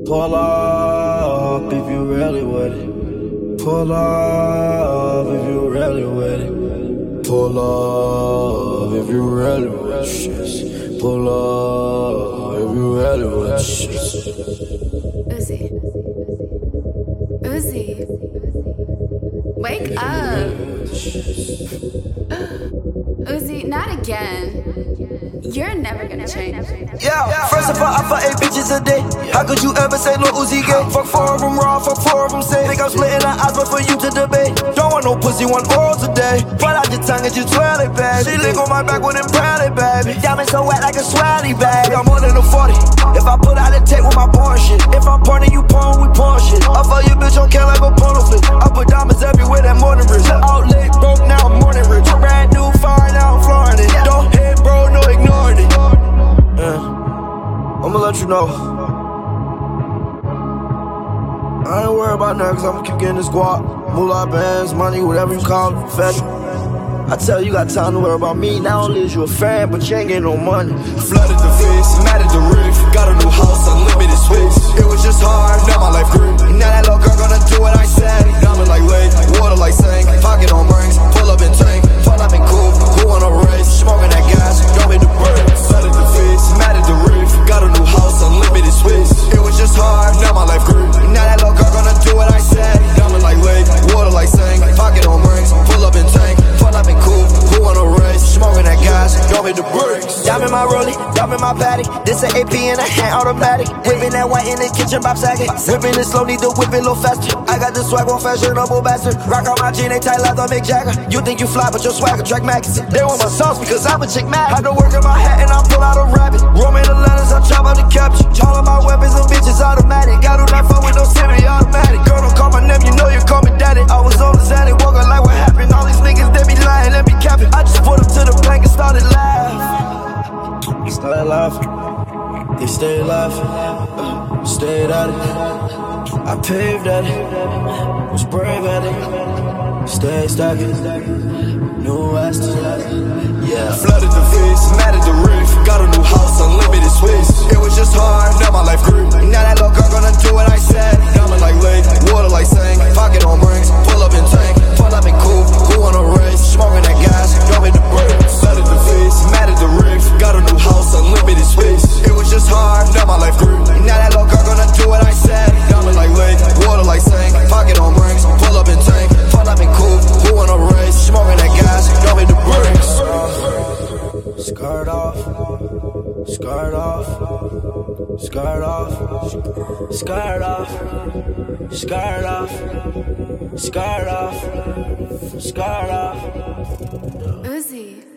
Pull up if you really with it. Pull up if you really with it. Pull up if you really with shit. Pull up if you really with shit. Uzi. Uzi. Wake up. Uzi, not again. You're never gonna change. Yeah, first of all, I fuck 8 bitches a day. How could you ever say Lil Uzi gay? Fuck 4 of them raw, fuck 4 of them safe. Think I'm splitting the odds, but for you to debate. Don't want no pussy, want oral today. Pull out your tongue and you twirl it, baby. She lick on my back with them proudly, baby. Diamond so wet like a swally, baby. I'm more than a 40. If I put out a tape with my porn shit. If I'm porn and you porn, we porn shit. I fuck your bitch on can like a porno flip. I put diamonds everywhere, that morning rich. Out late, broke, now I'm morning rich. Brand new, fire, now I'm flooring it. Don't hit, bro, no ignoring it. I'ma let you know. I ain't worried about nothing, cause I'ma keep getting this guap. Moolah bands, money, whatever you call it, fetch. I tell you, got time to worry about me. Not only is you a fan, but you ain't getting no money. Flooded the face, matted the roof. Got a new house, unlimited space. It was just hard, now my life grew. Now that little girl gonna do what I said. Diamond like lake, water like sink. Pocket on rings, pull up and tank. Pull up and cool, who on a race? Smoking that gas, don't hit the brake. Flooded the face, matted the roof. Got a new house, unlimited space. It was just hard, now my life grew. Now that little girl gonna do what I said. Diamond like lake, water like sink. Pocket on rings, pull up and tank. Pull up and cool, who on a race? Smoking that gas, don't hit the brakes. Diamond my rollie, diamond my paddock. This an AP in a hand automatic. Whipping that white in the kitchen, Bob Saget. Whipping it slow, need to whip it a little faster. I got the swag on fashionable bastard. Rock on my jean, they tight like the Mick Jagger. You think you fly, but your swagger track magazine. They want my sauce because I'm a chick mad. Had to work in my hat and I pull out a rabbit. Roaming the letters, I chop out the caption. All of my weapons and bitches automatic. I do not fuck with no semi-automatic. Girl, don't call my name, you know you call me daddy. I was on the Xanax, walking like what happened. All these niggas, they be lying, let me cap it. I just put them to the plank and started laughing. Started laughing. They stayed laughing. Stayed at it. I paved at it. Was brave at it. Stayed stacking. New West. Yeah. Flooded the face, matted the roof. Got a new house, unlimited space. It was just hard, now my life grew. Now that little girl gonna do what I said. Diamond like lake, water like sink. Pocket on rings, pull up and tank. Pull up and cool, who on a race? Smoking that gas, don't hit the brake. Flooded the face, matted the roof. Got a new house, unlimited space. It was just hard, now my life grew. Now that little girl gonna do what I said. Diamond like lake, water like sink. Pocket on rings, pull up and tank. Pull up and cool, who on a race? Smoking that gas, don't hit the brakes. Skirt off, skirt off, skirt off, skirt off, skirt off, skirt off, skirt off. Uzi.